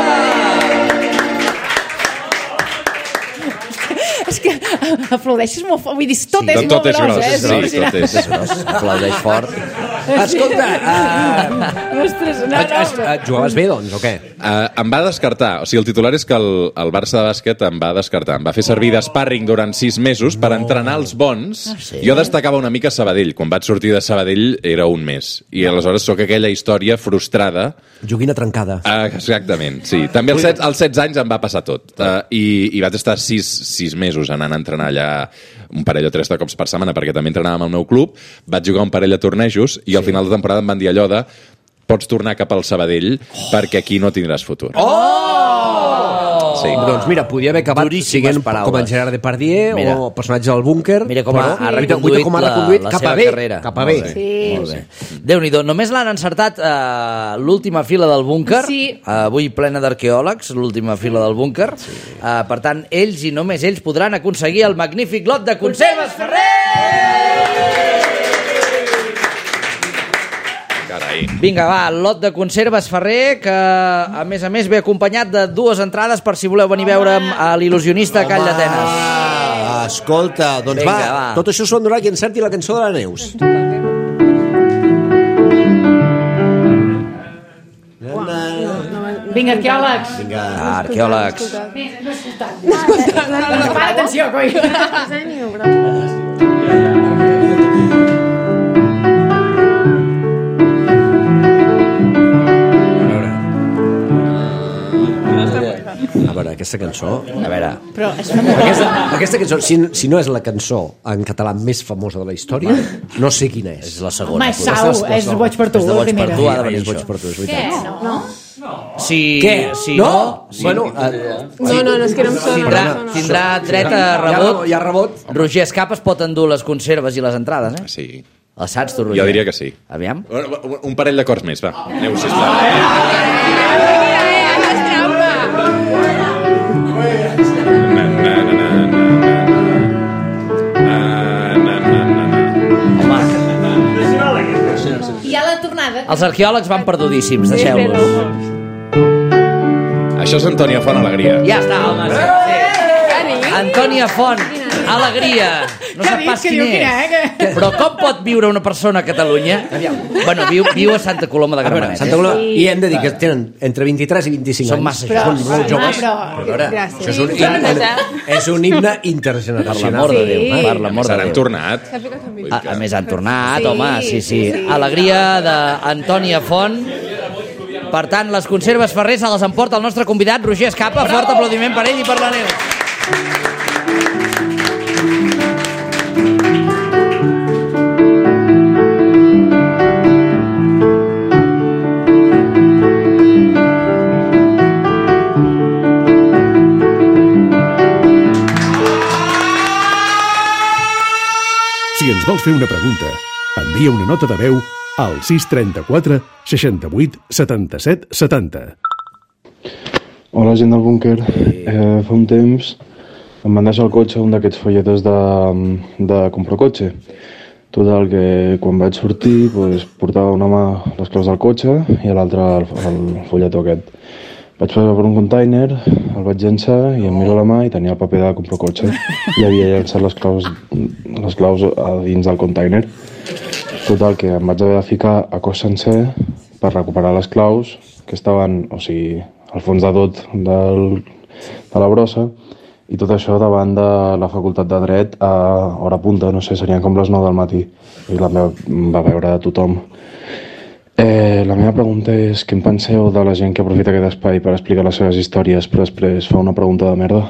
És que aplaudeixes molt fort, vull dir, tot és molt gros, eh? Tot és gros. Aplaudeix fort. Escolta, Ostres, jugaves bé, doncs, o què? Em va descartar, o sigui, el titular és que el Barça de bàsquet em va descartar. Em va fer servir d'sparring durant 6 mesos per entrenar els bons. Jo destacava una mica Sabadell. Quan vaig sortir de Sabadell era un mes. I aleshores sóc aquella història frustrada. Joguina trencada. Exactament, sí. També als 16 anys em va passar tot. I vaig estar 6 mesos anant a entrenar allà un parell o 3 de cops per setmana, perquè també entrenàvem al meu club. Vaig jugar un parell de tornejos i al final de temporada em van dir allò de pots tornar cap al Sabadell perquè aquí no tindràs futur. Sí. Doncs mira, podia haver acabat siguent com en Gerard Depardieu o personatge del búnquer. Mira com ha reconduït la seva carrera. Cap a bé. Molt bé. Déu-n'hi-do, només l'han encertat l'última fila del búnquer, avui plena d'arqueòlegs, l'última fila del búnquer. Per tant, ells i només ells podran aconseguir el magnífic lot de conserves Ferrer! Carai. Vinga, va, el lot de conserves Ferrer, que a més ve acompanyat de 2 entrades per si voleu venir a veure'm a l'il·lusionista Call d'Atenes. Escolta, doncs vinga, va. Tot això s'ho donarà qui encerti la cançó de la Neus. Vinga, arqueòlegs. Vinga. Arqueòlegs. No he escoltat. Para atenció, coi. A veure, aquesta cançó... A veure... Però és famosa. Aquesta cançó, si no és la cançó en català més famosa de la història, no sé quina és. És la segona. Home, és Sau, és Boig per tu. És de Boig per tu, ha de venir és Boig per tu, és veritat. Què? No? Sí, què? Sí, no? Sí. Bueno, no, és que no em sona. Tindrà dret a rebot. Hi ha rebot. Roger Escapa es pot endur les conserves i les entrades, eh? Sí. El saps, tu, Roger? Jo diria que sí. Aviam. Un parell d'acords més, va. Aneu, sisplau. I a la tornada... Els arqueòlegs van perdudíssims, deixeu-los. Això és Antònia Font, Alegria. Ja està, home. Sí. Antònia Font, Alegria. No sap pas quin és. Però com pot viure una persona a Catalunya? Bueno, viu a Santa Coloma de Gramenet. Santa Coloma, i hem de dir que tenen entre 23 i 25 anys. Són massa joves. Són molt joves. Això és un himne intergeneracional. Per l'amor de Déu. Per l'amor de Déu. Han tornat. A més, han tornat, home, sí. Alegria d'Antònia Font. Per tant, les conserves Ferrer se les emporta el nostre convidat, Roger Escapa. Fort aplaudiment per ell i per la Neus. Si ens vols fer una pregunta, envia una nota de veu al 634 68 77 70. Hola, gent del búnquer. Fa un temps em van deixar el cotxe un d'aquests folletos de compro cotxe. Total, que quan vaig sortir portava una mà les claus del cotxe i l'altra el folletó aquest. Vaig passar per un container, el vaig llançar i em miro la mà i tenia el paper de compro cotxe. I havia llançat les claus a dins del container. Total, que em vaig haver de ficar a cos sencer per recuperar les claus que estaven, o sigui, al fons de tot de la brossa, i tot això davant de la facultat de dret a hora punta, no sé, serien com les 9 del matí, i va veure de tothom. La meva pregunta és què en penseu de la gent que aprofita aquest espai per explicar les seves històries però després fa una pregunta de merda?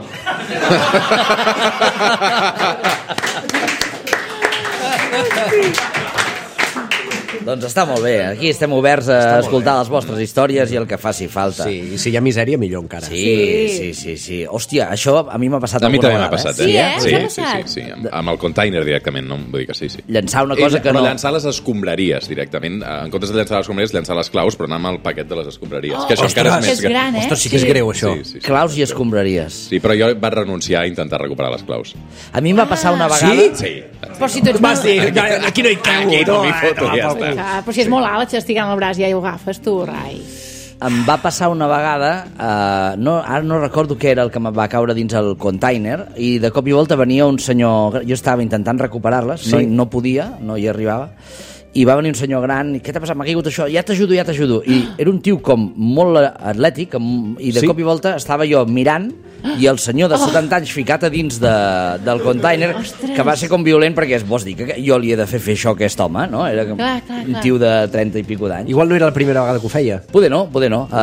Doncs està molt bé. Aquí estem oberts a escoltar les vostres històries i el que faci falta. Sí, i si hi ha misèria, millor encara. Sí. Hòstia, això a mi m'ha passat alguna vegada. A mi també m'ha passat, Sí. Amb el container directament, no? Vull dir que sí. Llançar una cosa que no... Però llançar les escombraries directament. En comptes de llançar les escombraries, llançar les claus, però anar amb el paquet de les escombraries. Que això encara és més gran, eh? Ostres, sí que és greu, això. Claus i escombraries. Sí, però jo vaig renunciar a intentar recuperar les claus. A mi em va passar una vegada... Sí? Però si tu ets vas dir, aquí no hi cau. Aquí no m'hi foto, ja està. Però si és molt alt, estirant el braç i ja ho agafes, tu, rai. Em va passar una vegada, ara no recordo què era el que em va caure dins el container, i de cop i volta venia un senyor... Jo estava intentant recuperar-les, no podia, no hi arribava, i va venir un senyor gran, i què t'ha passat? M'ha caigut això, ja t'ajudo. I era un tio com molt atlètic, i de cop i volta estava jo mirant, i el senyor de 70 anys ficat a dins del container, que va ser com violent, perquè vols dir que jo li he de fer això a aquest home, no? Era un tio de 30 i pico d'anys. Igual no era la primera vegada que ho feia. Poder no.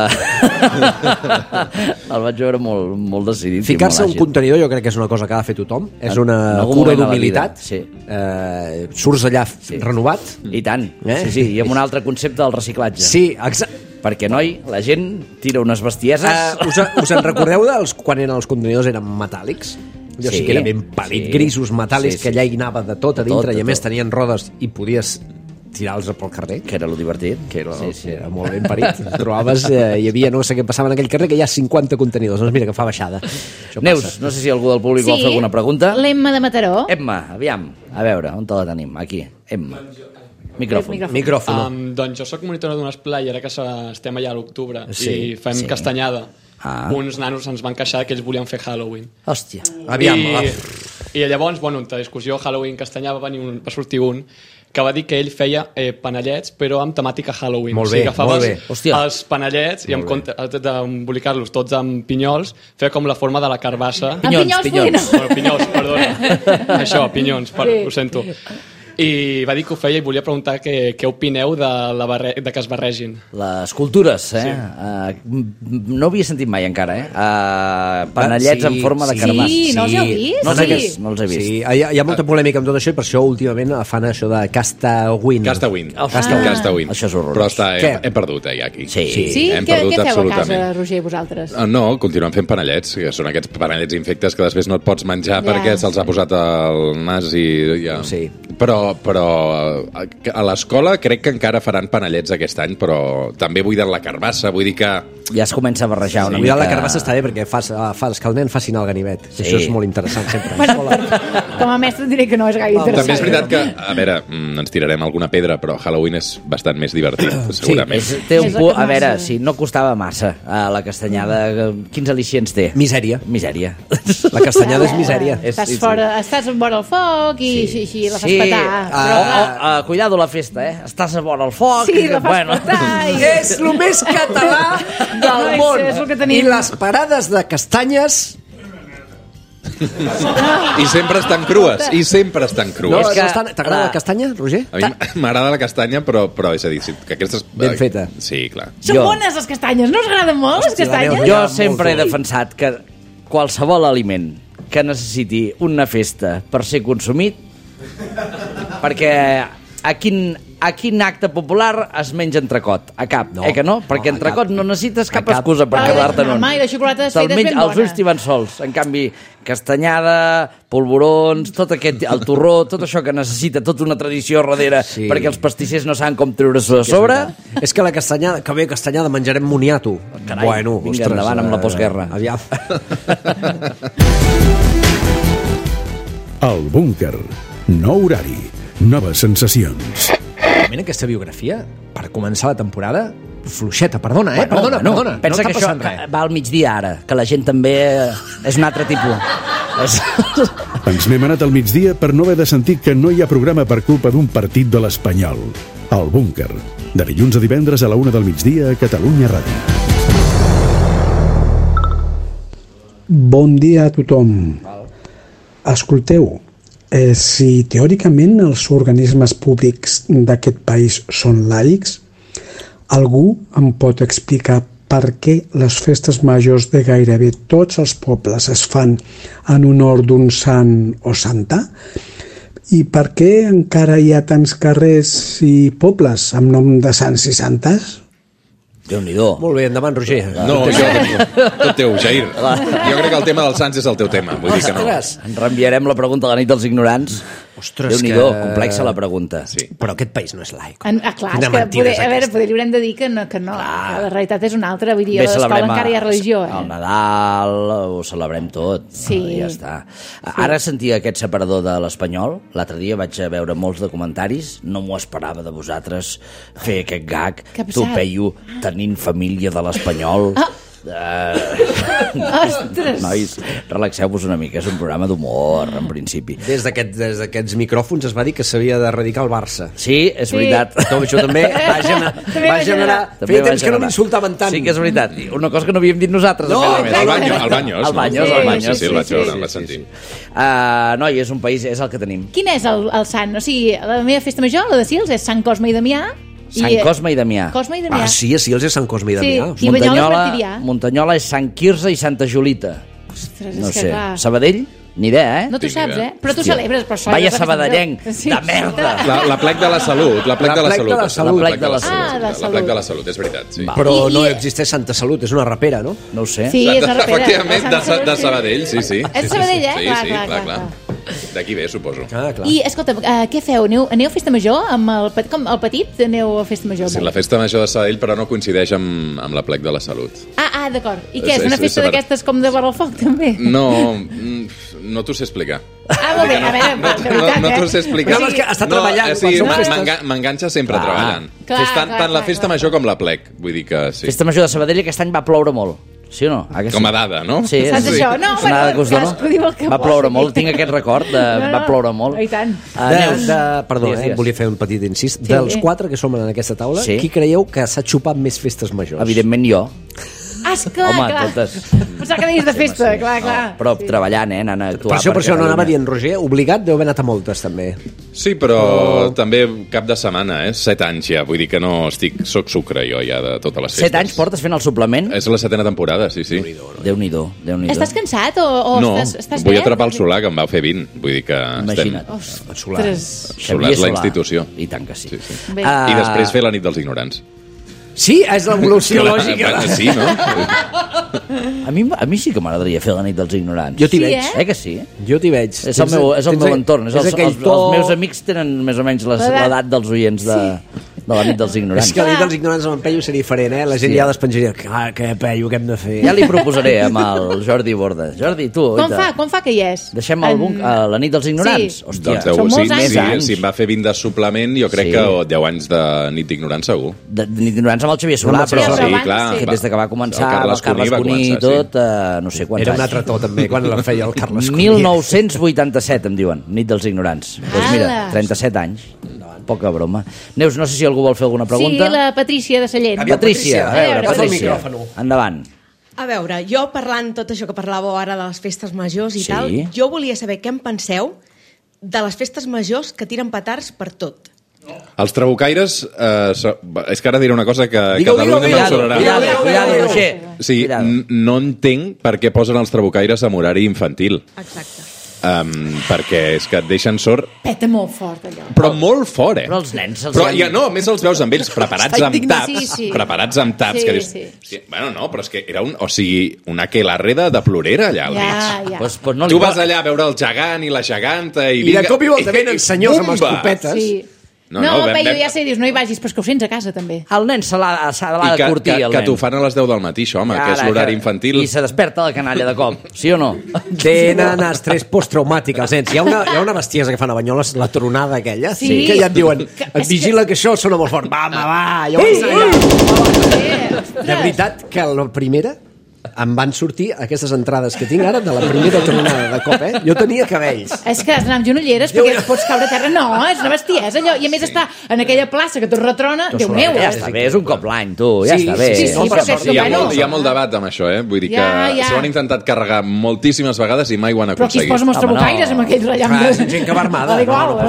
El vaig veure molt decidit. Ficar-se a un contenidor jo crec que és una cosa que ha de fer tothom. És una cura d'humilitat. Surts allà renovat. I tant. Sí, i amb un altre concepte del reciclatge. Sí, exacte. Perquè, noi, la gent tira unes bestieses... Us en recordeu quan els contenidors eren metàl·lics? Jo sí que era ben pàl·lid, grisos metàl·lics, que allà hi anava de tot a dintre, i a més tenien rodes i podies tirar-los pel carrer. Que era lo divertit. Que era molt ben parit. Trobaves, hi havia, no sé què passava en aquell carrer, que hi ha 50 contenidors. Doncs mira, que fa baixada. Neus, no sé si algú del públic vol fer alguna pregunta. L'Emma de Mataró. Emma, aviam, a veure, on te la tenim? Aquí, Emma. Micròfon. Doncs jo sóc monitora d'un esplai, ara que estem allà a l'octubre i fem castanyada. Uns nanos ens van queixar que ells volien fer Halloween. Hòstia. Aviam. I llavors, bueno, entre discussió Halloween-castanyada va sortir un que va dir que ell feia panellets, però amb temàtica Halloween. Molt bé, molt bé. Els panellets, i en compte d'embolicar-los tots amb pinyols, feia com la forma de la carbassa. Pinyons. Bueno, pinyons, perdona. Això, pinyons, ho sento. I va dir que ho feia i volia preguntar què opineu de que es barregin. Les cultures, no havia sentit mai encara, panellets en forma de carbassa. Sí, no els heu vist? No els he vist. Sí, hi ha molta polèmica amb tot això, i per això últimament fan això de Castawin. Castawin. Això és horrorós. Però hem perdut, aquí. Sí? Què feu a casa, Roger, vosaltres? No, continuem fent panellets, que són aquests panellets infectes que després no et pots menjar perquè se'ls ha posat al nas i ja... Sí. Però a l'escola crec que encara faran panellets aquest any, però també buiden la carbassa, vull dir que... Ja es comença a barrejar una mica... Buidar la carbassa està bé perquè fas que el nen faci anar al ganivet. Sí. Això és molt interessant sempre. Com a mestre diré que no és gaire interessant. També és veritat que, a veure, ens tirarem alguna pedra, però Halloween és bastant més divertit, segurament. Sí, té un punt, a veure, si no costava massa la castanyada, quins al·licients té? Misèria. La castanyada és misèria. Estàs vora el foc i així la fas petar. Cuidado la festa, estàs a vora el foc. Sí, la fas petar. És el més català del món. I les parades de castanyes... I sempre estan crues. T'agrada la castanya, Roger? A mi m'agrada la castanya, però és a dir, que aquestes... Ben feta. Sí, clar. Són bones les castanyes, no us agraden molt les castanyes? Jo sempre he defensat que qualsevol aliment que necessiti una festa per ser consumit, perquè a quin acte popular es menja entrecot? A cap, que no? Perquè entrecot no necessites cap excusa per quedar-te'n un. I la xocolata feta és ben bona. Els ulls t'hi van sols. En canvi, castanyada, polvorons, el torró, tot això que necessita tota una tradició darrere perquè els pastissers no saben com treure-s'ho de sobre. És que la castanyada, que bé, castanyada, menjarem moniato. Carai, vinga endavant amb la postguerra. Aviam. El búnquer. Nou horari. Noves sensacions. Mira aquesta biografia, per començar la temporada, fluixeta, perdona. Pensa que això va al migdia ara, que la gent també és un altre tipus. Ens n'hem anat al migdia per no haver de sentir que no hi ha programa per culpa d'un partit de l'Espanyol. El búnquer. De dilluns a divendres a la 1 del migdia a Catalunya Ràdio. Bon dia a tothom. Escolteu, si teòricament els organismes públics d'aquest país són laics, algú em pot explicar per què les festes majors de gairebé tots els pobles es fan en honor d'un sant o santa? I per què encara hi ha tants carrers i pobles amb nom de sants i santes? Déu-n'hi-do. Molt bé, endavant, Roger. No, tot teu, Jair. Jo crec que el tema dels sants és el teu tema. Vull dir que no. Ens reenviarem la pregunta a la nit dels ignorants. Ostres, Déu-n'hi-do, complexa la pregunta. Sí. Però aquest país no és laic. Clar, és que poder li haurem de dir que no, que la realitat és una altra. Vull dir, a l'escola encara hi ha religió. El Nadal, ho celebrem tot. Sí. Ja està. Ara sentia aquest separador de l'espanyol. L'altre dia vaig a veure molts de comentaris. No m'ho esperava de vosaltres fer aquest gag. Topeio tenint família de l'espanyol. Ostres! Nois, relaxeu-vos una mica, és un programa d'humor, en principi. Des d'aquests micròfons es va dir que s'havia d'erradicar el Barça. Sí, és veritat. Això també va generar... Feia temps que no l'insultaven tant. Sí que és veritat. Una cosa que no havíem dit nosaltres. No, el Baños. Sí, el vaig sentir. Noi, és un país, és el que tenim. Quin és el sant? O sigui, la meva festa major, la de Sils, és Sant Cosme i Damià. Sant Cosme i Damià. Cosme i Damià. Sí, a Sils és Sant Cosme i Damià. Sí, i Banyoles Muntanyola és Sant Quirze i Santa Julita. Ostres, no és que sé. clar. Sabadell? Ni idea, No t'ho saps, Però tu celebres per això. Vaya sabadellenc, de merda. La plec de la salut. La plec de la salut. La plec de la salut, és veritat, sí. Però no existeix Santa Salut, és una rapera, no? No ho sé. Sí, és una rapera. Efectivament, de Sabadell, sí. És Sabadell, Sí, clar. D'aquí ve, suposo. I, escolta, què feu? Aneu a festa major? Com el petit aneu a festa major? Sí, la festa major de Sabadell, però no coincideix amb la plec de la salut. D'acord. I què, és una festa d'aquestes com de vora el foc, també? No t'ho sé explicar. Molt bé, a veure, no t'ho sé explicar. No, és que està treballant. Sí, m'enganxa sempre treballant. Tant la festa major com la plec. Vull dir que sí. Festa major de Sabadell aquest any va ploure molt. Sí o no? Com a dada, no? Sí, saps això? No, va ploure molt, tinc aquest record va ploure molt. I tant. Perdó, volia fer un petit incís. Dels 4 que som en aquesta taula, qui creieu que s'ha xupat més festes majors? Evidentment jo. Clar. Totes. Pensava que deies de festa, clar. Però treballant, anant a actuar. Per això no anava dient, Roger, obligat deu haver anat a moltes, també. Sí, però també cap de setmana, 7 anys ja, vull dir que no soc sucre jo ja de totes les festes. 7 anys portes fent el suplement? És la 7ª temporada, sí. Déu-n'hi-do. Estàs cansat o no, estàs vull atrapar el Solà, que em va fer 20, vull dir que imagina't. Solà és la institució. I tant que sí. I després fer la nit dels ignorants. Sí, és l'evolució lògica. Sí, no? A mi sí que m'agradaria fer la nit dels ignorants. Jo t'hi veig. Que sí? Jo t'hi veig. És el meu entorn. Els meus amics tenen més o menys l'edat dels oients de la nit dels ignorants. És que la nit dels ignorants amb en Peyu seria diferent, La gent ja despenjaria. Que Peyu, què hem de fer? Ja li proposaré amb el Jordi Borda. Jordi, tu... Com fa que hi és? Deixem la nit dels ignorants? Hòstia, són molts anys. Si em va fer 20 de suplement, jo crec que 10 anys de nit d'ignorants segur. De nit d'ignorants amb el Xavier Solà, però sí, clar. Des que va començar el Carles Cuní i tot, no sé quants anys. Era un altre to, també, quan la feia el Carles Cuní. 1987, em diuen, nit dels ignorants. Doncs mira, 37 anys. Poca broma. Neus, no sé si algú vol fer alguna pregunta. Sí, la Patrícia de Sallent. Patrícia, Patrícia. Endavant. A veure, jo parlant tot això que parlàveu ara de les festes majors i tal, jo volia saber què en penseu de les festes majors que tiren petards per tot. Els trabucaires, és que ara diré una cosa que Catalunya m'ensorrarà. Cuidado, Roger. Sí, no entenc per què posen els trabucaires amb horari infantil. Exacte. Perquè és que et deixen sord. Peta molt fort, allò. Però molt fort, Però els nens... no, més els veus amb ells preparats amb taps. Preparats amb taps. Que dius, bueno, no, però és que era una aquelarre de plorera allà al mig. Tu vas allà a veure el gegant i la geganta i de cop i volta venen senyors amb escopetes. Sí. No, Peyu, ja sé, dius, no hi vagis, però és que ho sents a casa, també. El nen se l'ha de curtir, el nen. Que t'ho fan a les 10 del matí, això, home, que és l'horari infantil. I se desperta la canalla de cop, sí o no? Tenen estrès posttraumàtic, els nens. Hi ha una bestiesa que fan a Banyoles, la tronada aquella, que ja et diuen, et vigila que això sona molt fort. Va, jo vaig allà. De veritat que la primera... em van sortir aquestes entrades que tinc ara de la primera tronada de cop, Jo tenia cabells. És que has d'anar amb genolleres perquè pots caure a terra. No, és una bestiesa, allò. I a més està en aquella plaça que tot retrona. Déu meu. Ja està bé, és un cop l'any, tu. Ja està bé. Hi ha molt debat amb això, Vull dir que s'ho han intentat carregar moltíssimes vegades i mai ho han aconseguit. Però aquí es posa els trabucaires amb aquells rellamps. Gent que va armada.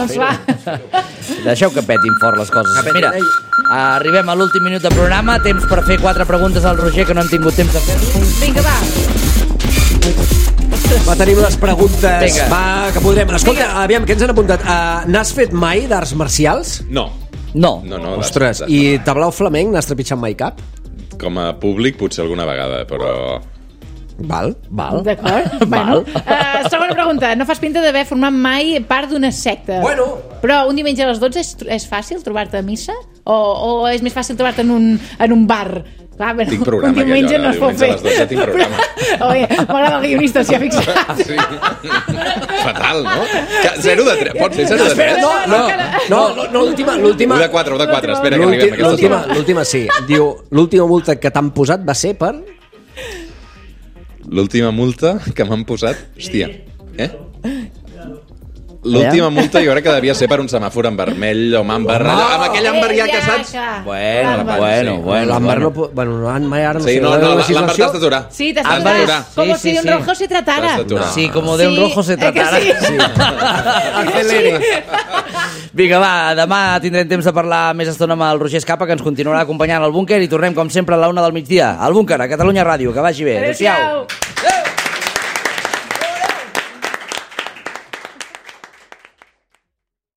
Deixeu que petin fort les coses. Mira, arribem a l'últim minut de programa. Temps per fer 4 preguntes al Roger, que no hem tingut temps de fer-lo. Vinga, va. Va, tenim les preguntes. Va, que podrem... Escolta, aviam, què ens han apuntat? N'has fet mai d'arts marcials? No. No. Ostres, i tablau flamenc n'has trepitjat mai cap? Com a públic potser alguna vegada, però... Val. D'acord. Bueno. Segona pregunta. No fas pinta d'haver format mai part d'una secta. Bueno. Però un diumenge a les 12 és fàcil trobar-te a missa? O és més fàcil trobar-te en un bar? Clar, bueno, tinc programa, un diumenge no es pot fer. A les 12 tinc programa. M'agrada el guionista, s'hi ha fixat. Sí. Fatal, no? 0 de 3. Pot ser 0 de 3? No, l'última... 1 de 4, espera que arribem a aquesta zona. L'última sí. Diu, l'última multa que t'han posat va ser per... L'última multa que m'han posat... Hòstia, L'última multa jo crec que devia ser per un semàfor en vermell o amb àmbar, amb aquell àmbar ja que saps... Bueno. L'àmbar no... Bueno, mai ara no sé... Sí, no, l'àmbar t'has d'aturar. Sí, t'has d'aturar. Com si de un rojo se tratara. Sí, com de un rojo se tratara. Vinga, va, demà tindrem temps de parlar més estona amb el Roger Escapa, que ens continuarà acompanyant al búnquer, i tornem com sempre a la 1 del migdia. Al búnquer, a Catalunya Ràdio. Que vagi bé. Adéu-siau.